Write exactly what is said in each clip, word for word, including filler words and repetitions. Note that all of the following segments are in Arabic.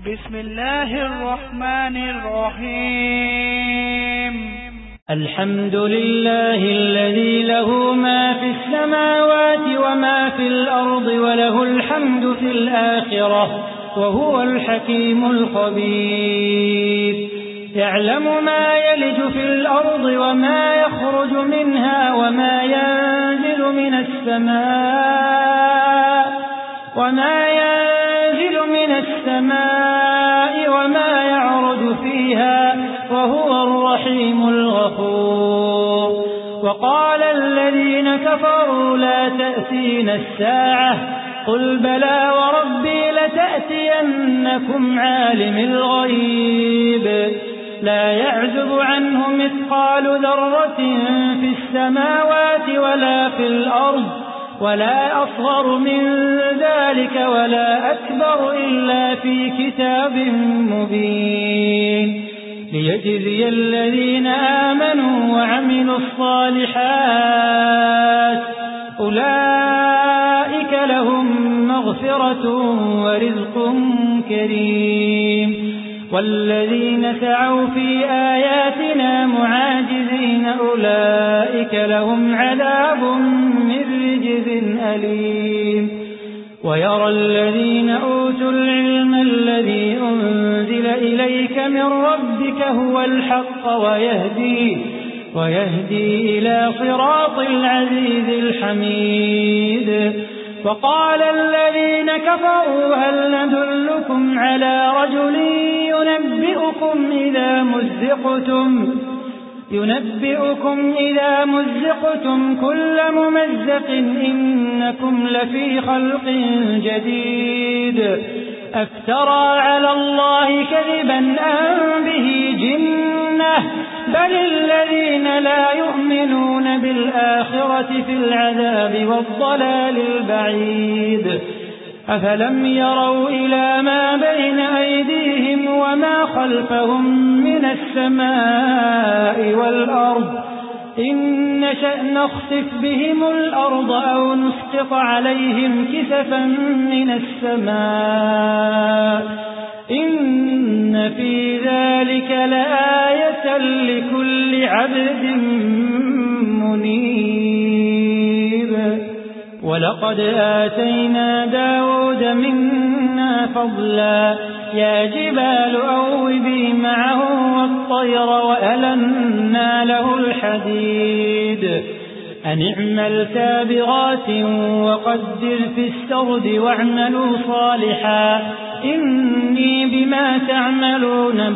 بسم الله الرحمن الرحيم الحمد لله الذي له ما في السماوات وما في الأرض وله الحمد في الآخرة وهو الحكيم الخبير يعلم ما يلج في الأرض وما يخرج منها وما ينزل من السماء وما ينزل من السماء وما يعرج فيها وهو الرحيم الغفور وقال الذين كفروا لا تأتينا الساعة قل بلى وربي لتأتينكم عالم الغيب لا يعزب عنه مثقال ذرة في السماوات ولا في الأرض ولا أصغر من ذلك ولا أكبر إلا في كتاب مبين ليجزي الذين آمنوا وعملوا الصالحات أولئك لهم مغفرة ورزق كريم والذين سعوا في آياتنا معاجزين أولئك لهم عذاب من رجز أليم ويرى الذين أوتوا العلم الذي أنزل إليك من ربك هو الحق ويهدي, ويهدي إلى صراط العزيز الحميد وقال الذين كفروا هل ندلكم على رجل ينبئكم إذا مزقتم ينبئكم إذا مزقتم كل ممزق إنكم لفي خلق جديد أفترى على الله كذبا أم به جنة بل الذين لا يؤمنون بالآخرة في العذاب والضلال البعيد أفلم يروا إلى ما بين أيديهم وما خلفهم من السماء والأرض إن نشأ نخسف بهم الأرض أو نسقط عليهم كسفا من السماء إن في ذلك لآية لكل عبد منيب ولقد آتينا داود منا فضلا يا جبال أوبي معه والطير وألنا له الحديد أن اعمل سابغات وقدر في السرد واعملوا صالحا إني بما تعملون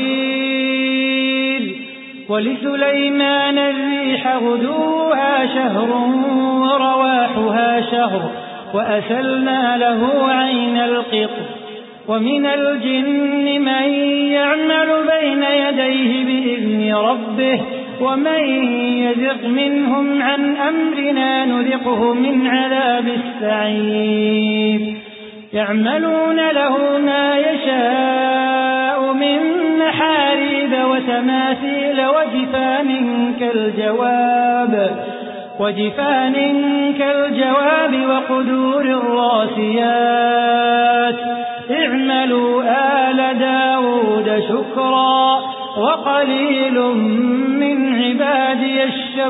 بصير ولسليمان الريح غدوها شهر ورواحها شهر وأسلنا له عين القطر ومن الجن من يعمل بين يديه بإذن ربه ومن يزغ منهم عن أمرنا نذقه من عذاب السعير يعملون له ما يشاء من محاريب وتماثيل وجفان كالجواب وجفان كالجواب وقدور الراسيات اعملوا آل داود شكرا وقليل من عبادي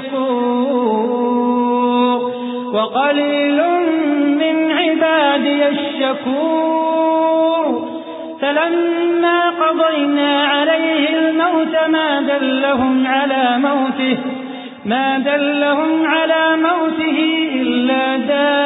الشكور وقليل من عبادي الشكور فلما قضينا عليه الموت ما دلهم على موته ما دلهم على موته إلا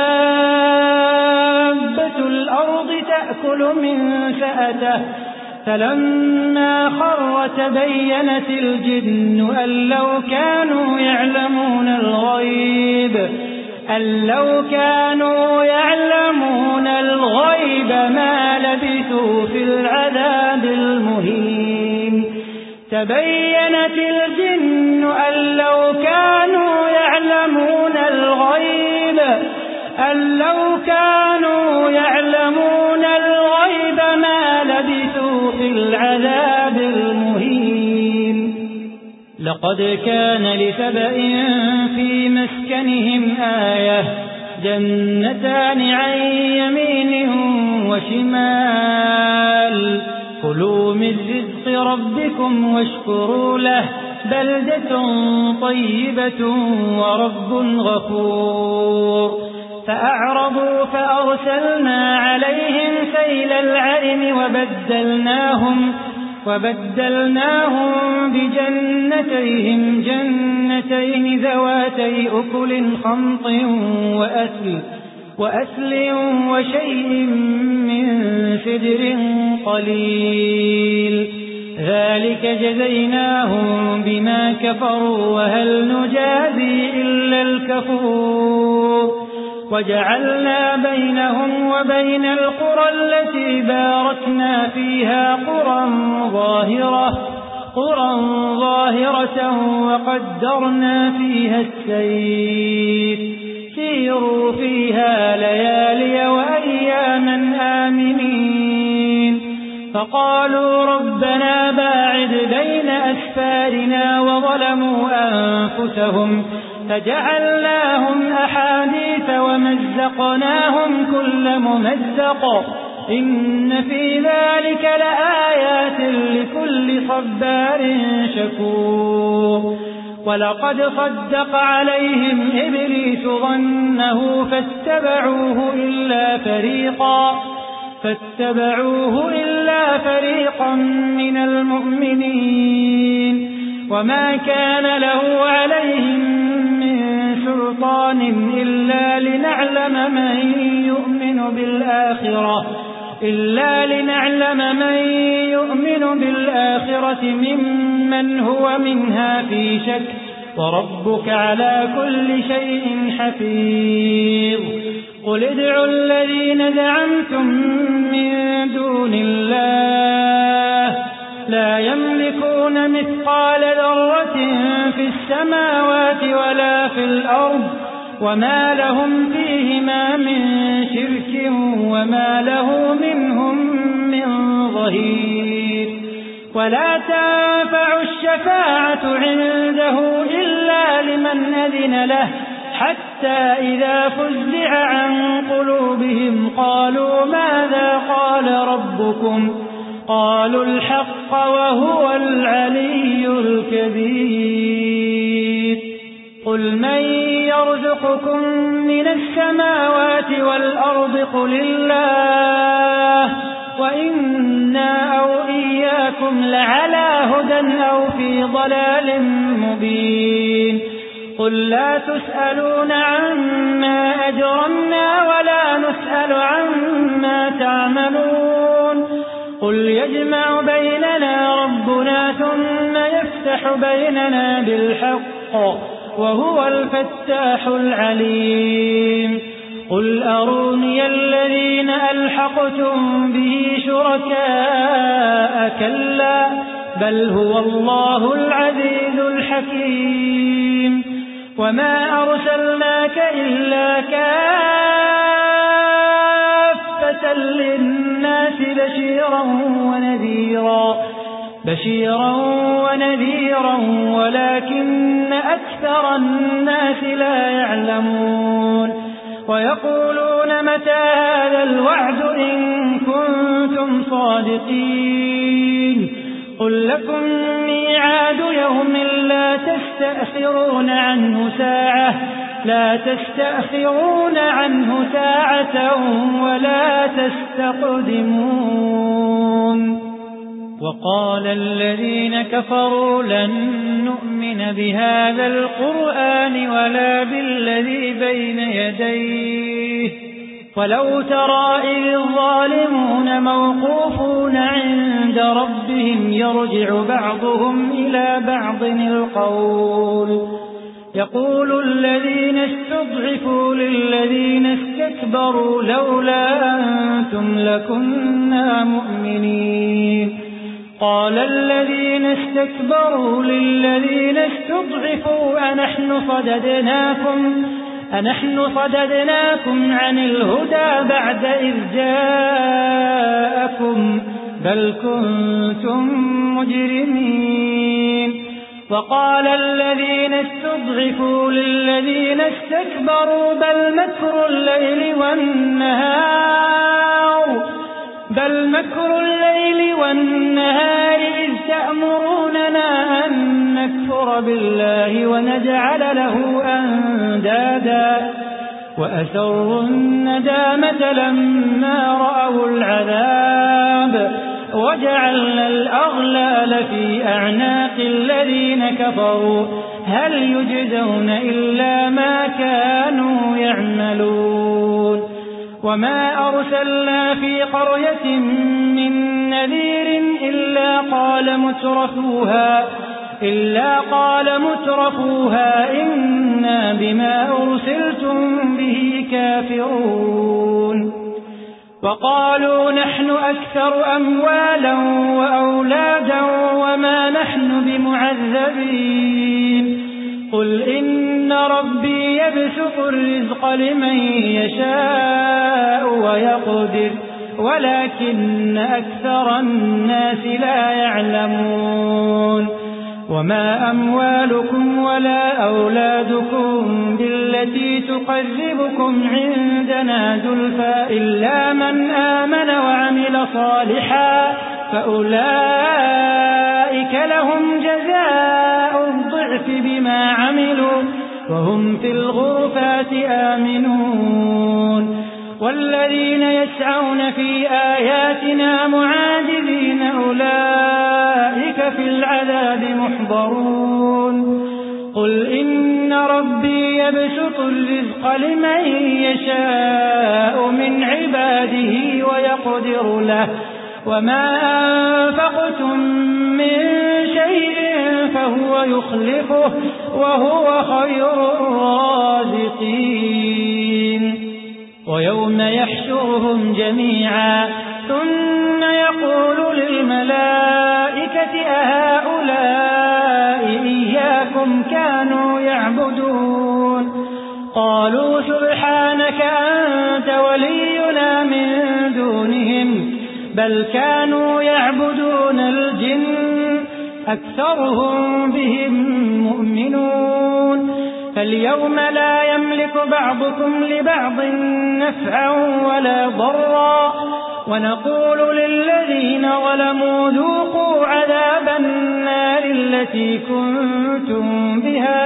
دابة الأرض تأكل من سأته فلما خر تبينت الجن أن لو كانوا يعلمون الغيب أن لو كانوا يعلمون الغيب ما لبثوا في العذاب المهين تبينت الجن أن لو كانوا يعلمون الغيب أن لو كانوا يعلمون الغيب ما لبثوا في العذاب المهين لقد كان لسبأ في مسكنهم آية جنتان عن يمين وشمال كلوا من رزق ربكم واشكروا له بلدة طيبة ورب غفور فأعرضوا فأرسلنا عليهم سيل العرم وبدلناهم وبدلناهم بجنتيهم جنتين ذواتي أكل خمط وأثل وأثل وشيء من سدر قليل ذلك جزيناهم بما كفروا وهل نجازي إلا الكفور وجعلنا بينهم وبين القرى التي باركنا فيها قرى ظاهرة قرى ظاهرة وقدرنا فيها السير سيروا فيها ليالي وأياما آمنين فقالوا ربنا باعد بين أسفارنا وظلموا أنفسهم فجعلناهم أحاديث ومزقناهم كل ممزق إن في ذلك لآيات لكل صبار شكور ولقد صدق عليهم إبليس ظنه فاتبعوه إلا فريقا فاتبعوه إلا فريقا من المؤمنين وما كان له عليهم من سلطان إلا لنعلم من يؤمن بالآخرة إلا لنعلم من يؤمن بالآخرة ممن هو منها في شك وربك على كل شيء حفيظ قل ادعوا الذين زعمتم من دون الله لا يملكون مثقال ذرة في السماوات ولا في الأرض وما لهم فيهما من شرك وما له منهم من ظهير ولا تنفع الشفاعة عنده إلا لمن أذن له حتى إذا فزع عن قلوبهم قالوا ماذا قال ربكم قالوا الحق وهو العلي الكبير قل من يرزقكم من السماوات والأرض قل الله وإنا أو إياكم لعلى هدى أو في ضلال مبين قل لا تسألون عما أجرمنا ولا نسأل عما تعملون قل يجمع بيننا ربنا ثم يفتح بيننا بالحق وهو الفتاح العليم قل أروني الذين ألحقتم به شركاء كلا بل هو الله العزيز الحكيم وما أرسلناك إلا كافة للناس بشيرا ونذيرا بشيرا ونذيرا ولكن أكثر الناس لا يعلمون ويقولون متى هذا الوعد إن كنتم صادقين قل لكم ميعاد يوم لا تستأخرون عنه ساعة لا تستأخرون عنه ساعة ولا تستقدمون وقال الذين كفروا لن نؤمن بهذا القرآن ولا بالذي بين يديه ولو ترى إذ الظالمون موقوفون عند ربهم يرجع بعضهم إلى بعض القول يقول الذين استضعفوا للذين استكبروا لولا أنتم لكنا مؤمنين قال الذين استكبروا للذين استضعفوا أنحن صددناكم أنحن صددناكم عن الهدى بعد إذ جاءكم بل كنتم مجرمين وقال الذين استضعفوا للذين استكبروا بل مكر الليل والنهار بل مكر الليل والنهار والنهار إذ تأمروننا أن نكفر بالله ونجعل له أندادا وأسروا الندامة لما رأوا العذاب وجعلنا الأغلال في أعناق الذين كفروا هل يجزون إلا ما كانوا يعملون وما أرسلنا في قرية من نذير إلا قال مترفوها إلا قال مترفوها إنا بما أرسلتم به كافرون وقالوا نحن أكثر أموالا وأولادا وما نحن بمعذبين قل إن ربي يبسط الرزق لمن يشاء ويقدر ولكن أكثر الناس لا يعلمون وما أموالكم ولا أولادكم بالتي تقربكم عندنا زلفى إلا من آمن وعمل صالحا فأولئك لهم جزاء الضعف بما عملوا وهم في الغرفات آمنون والذين يسعون في آياتنا معاجزين أولئك في العذاب محضرون قل إن ربي يبسط الرزق لمن يشاء من عباده ويقدر له وما أنفقتم من شيء فهو يخلفه وهو خير الرازقين ويوم يحشرهم جميعا ثم يقول للملائكة أهؤلاء إياكم كانوا يعبدون قالوا سبحانك أنت ولينا من دونهم بل كانوا يعبدون الجن أكثرهم بهم مؤمنون فاليوم لا يملك بعضكم لبعض نفعا ولا ضرا ونقول للذين ظلموا ذوقوا عذاب النار التي كنتم بها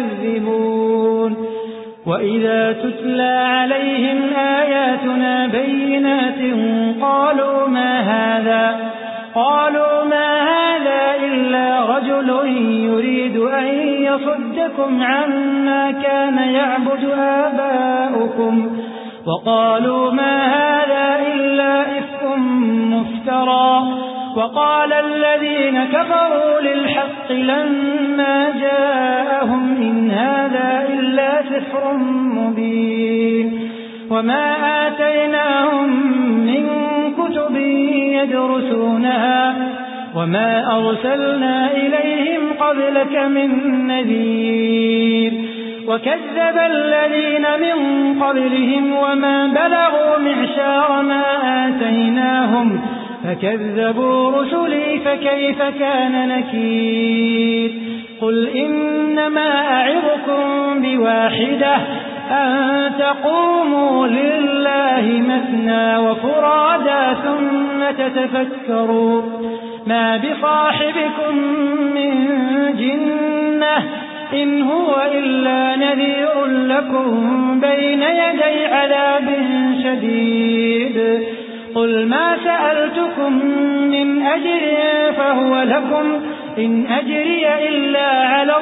تكذبون وإذا تتلى عليهم آياتنا بينات قالوا ما هذا قالوا ما هذا إلا رجل يريد أن يصدكم عما كان يعبد آباؤكم وقالوا ما هذا إلا إفك مفترى وقال الذين كفروا للحق لما جاءهم إن هذا إلا سحر مبين وما آتيناهم من كتب يدرسونها وما أرسلنا إليهم قبلك من نذير وكذب الذين من قبلهم وما بلغوا معشار ما آتيناهم فكذبوا رسلي فكيف كان نكير قل إنما أعظكم بواحدة أن تقوموا لله مثنى وفرادا ثم تتفكروا ما بصاحبكم من جنة إن هو إلا نذير لكم بين يدي عذاب شديد قل ما سألتكم من أجر فهو لكم إن أجري إلا على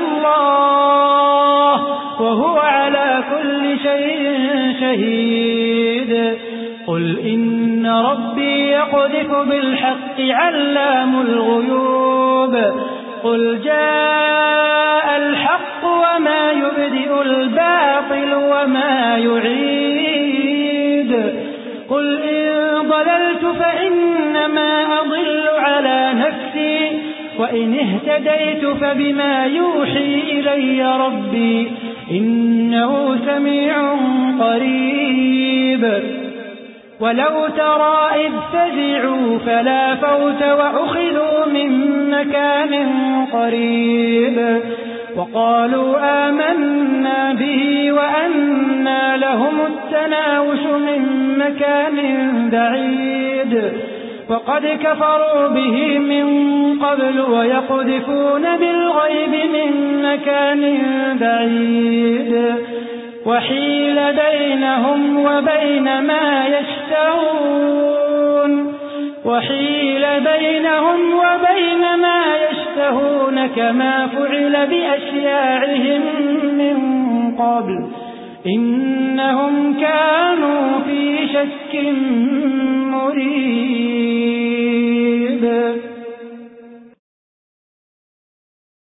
الله وهو على كل شيء شهيد قل إن ربي يقذف بالحق علام الغيوب قل جاء الحق وما يبدئ الباطل وما يعيد قل إن ضللت فإنما أضل على نفسي وإن اهتديت فبما يوحي إلي ربي إنه سميع قريب ولو ترى إذ فزعوا فلا فوت وأخذوا من مكان قريب وقالوا آمنا به وأنى لهم التناوش من مكان بعيد وقد كفروا به من قبل ويقذفون بالغيب من مكان بعيد وحيل بينهم وبين ما يشتهون وحيل بينهم وبين ما يشتهون كما فعل بأشياعهم من قبل إنهم كانوا في شك مريب.